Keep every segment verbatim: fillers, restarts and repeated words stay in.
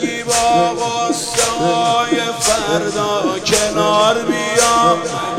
میگی با غصه های فردا کنار بیام،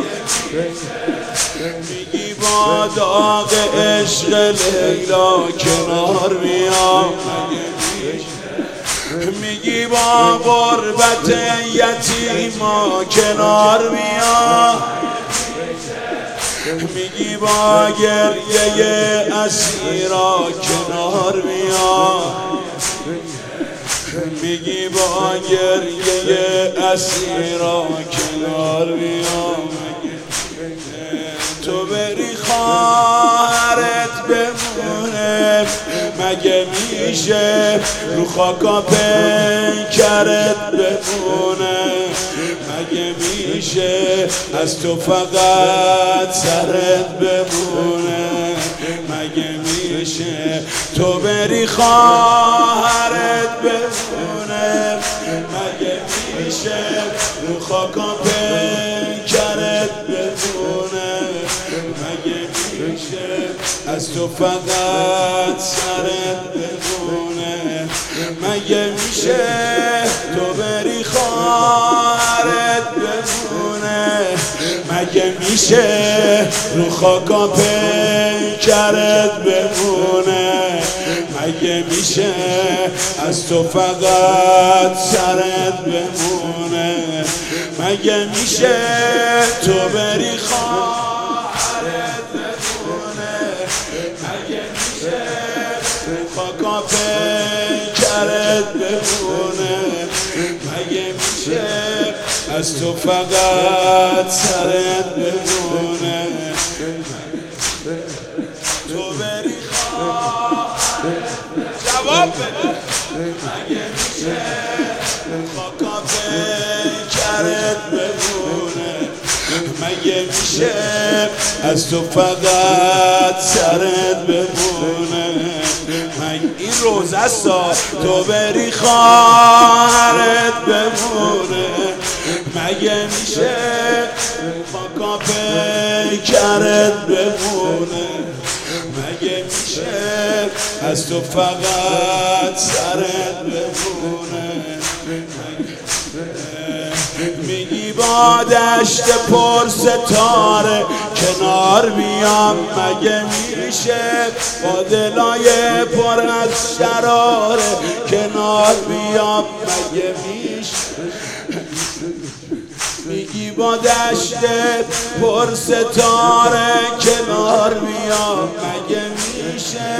میگی با داغ عشق لیلا کنار بیام، میگی با غربت یتیما کنار بیام، میگی با گریه اسیرا کنار بیام، میگی با گریه اسیرا کنار بیام. تو بری خواهرت بمونه مگه میشه رو خاکا پیکرت بمونه، مگه میشه از تو فقط سرت بمونه، مگه میشه تو بری خواهرت بمونه مگه میشه رو خاکا پیکرت بمونه، مگه میشه از تو فقط سرت بمونه، مگه میشه تو بری خواهرت بمونه مگه میشه رو خاکا پیکرت بمونه، مگه میشه از تو فقط سرت بمونه، مگه میشه تو بری خواهرت بمونه مگه میشه رو خاکا پیکرت بمونه، مگه میشه از تو فقط سرت بمونه، تو بری خواهرت جواب بده مگه میشه خاکا پیکرت بمونه، مگه میشه از تو فقط سرت بمونه. این روزه است تو بری خواهرت بمونه مگه میشه خاکا پیکرت بمونه، مگه میشه از تو فقط سرت بمونه، میگی با دشت پر ستاره کنار بیام مگه میشه با دلای پر از شراره کنار بیام مگه میشه، میگی با دشت پر ستاره کنار بیام مگه میشه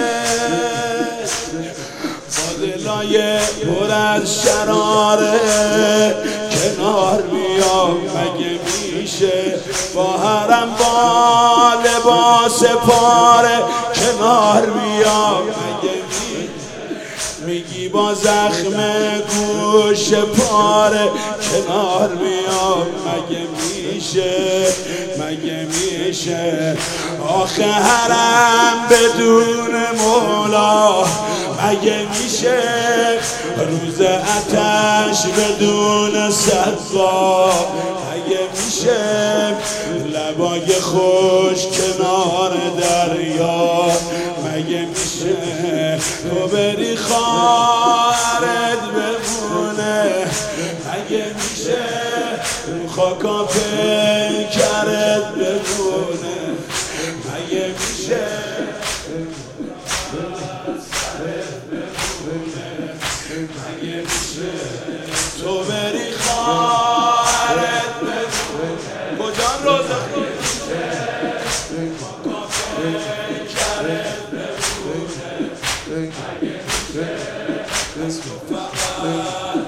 با دلای پر از شراره کنار بیام مگه میشه با حرم با لباس پاره کنار بیام مگه میشه، میگی با زخم گوش پاره کنار بیام مگه میشه مگه میشه آخه حرم بدون مولا مگه میشه روز آتش بدون صدا مگه میشه لبای خوش کنار دریا مگه میشه تو بری خواهرت بمونه مگه میشه رو خاکا پیکرت بمونه، مگه میشه مگه میشه تو بری خواهرت بمونه کجا روزه خاکا پیکرت بمونه، مگه میشه از تو فقط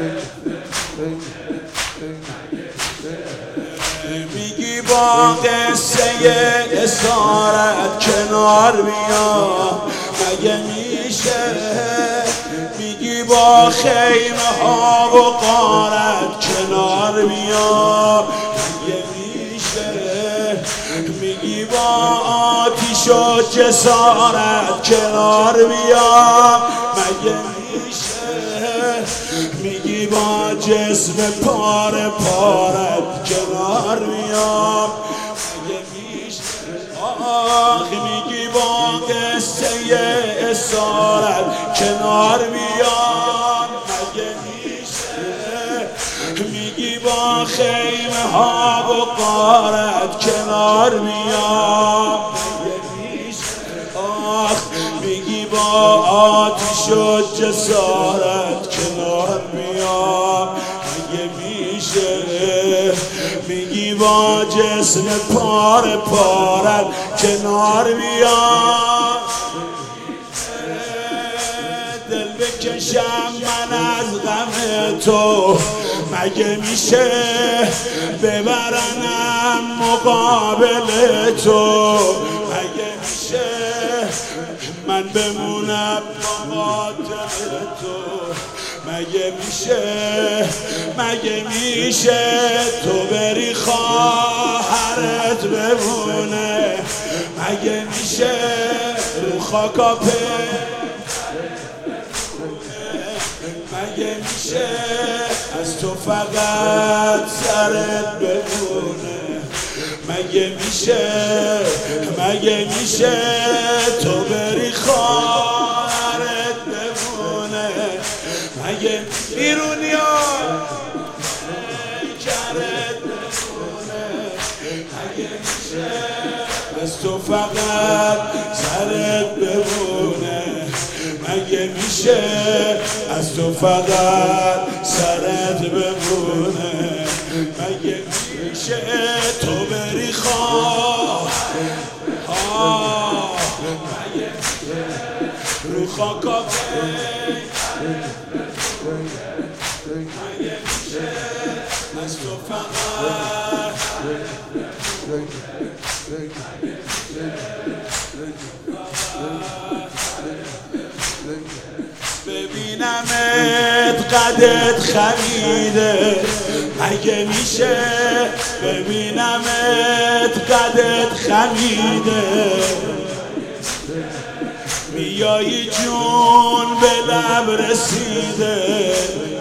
میگی با قصه اسارت کنار بیام مگه میشه، میگی با خیمه ها و غارت کنار بیام مگه میشه، میگی با آتیش و جسارت کنار بیام مگه میشه، میگی با جسم پاره پارت کنار بیام مگه میشه، آخ میگی با قصه اسارت کنار بیام مگه میشه. با خیمه ها و غارت کنار میام آخ میگی با آتش و جسارت کنار میام اگه میشه میگی با جسم پاره پارت کنار میام دل بکشم من از غم تو مگه میشه ببرنم مقابل تو مگه میشه من بمونم مقاتل تو مگه میشه مگه میشه تو بری خواهرت بمونه مگه میشه رو خاکا مگه میشه از تو فقط سرت بمونه مگه میشه مگه میشه تو بری خواهرت بمونه مگه بیرونیا کرت بمونه مگه میشه از تو فقط سرت بمونه مگه میشه از تو فقط سرت بمونه مگه میشه تو بری خواه مگه رو خاکا مگه میشه از تو فقط ببینمت قدت خمیده مگه میشه ببینمت قدت خمیده میایی جون به لب رسیده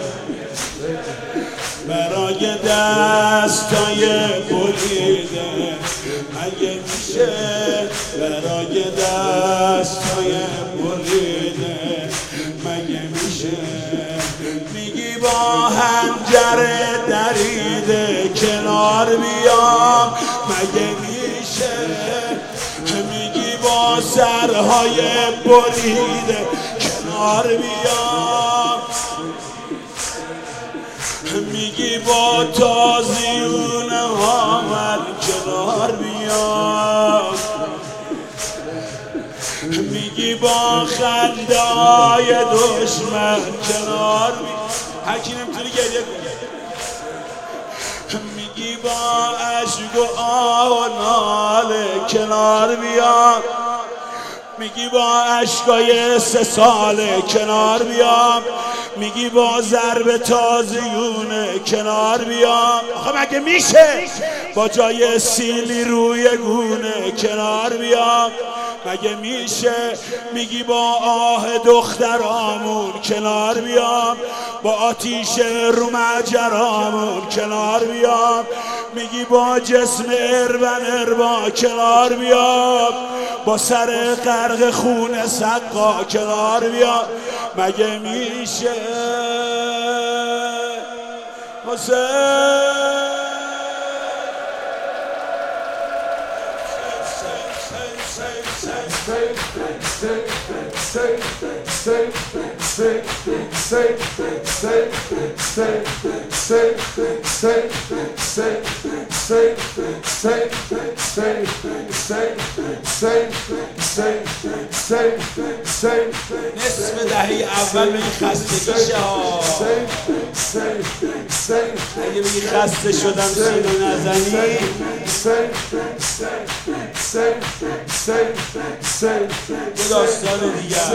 برای دستای بریده مگه میشه برای دستای بریده مگه میشه میگی با حنجره دریده کنار بیام مگه میشه میگی با سرهای بریده کنار بیام میگی با تازیون ها من کنار بیام میگی با خندای دشمن کنار بیام هرکی نمیتونی گریه کنی میگی با عشق و آه و ناله کنار بیام میگی با عشقای سه ساله کنار بیام میگی با ضرب تازیونه کنار بیام آخه مگه میشه با جای سیلی روی گونه کنار بیام مگه میشه میگی با آه دخترامون کنار بیام با آتیش رو مجرامون کنار بیام میگی با جسم اربن اربا کنار بیام با سر غرق خون سقا کنار بیام مگه میشه حسین نصف دهه اول به این خستگیشه ها اگه بگی خسته شدم سینو نزنی یه داستان دیگر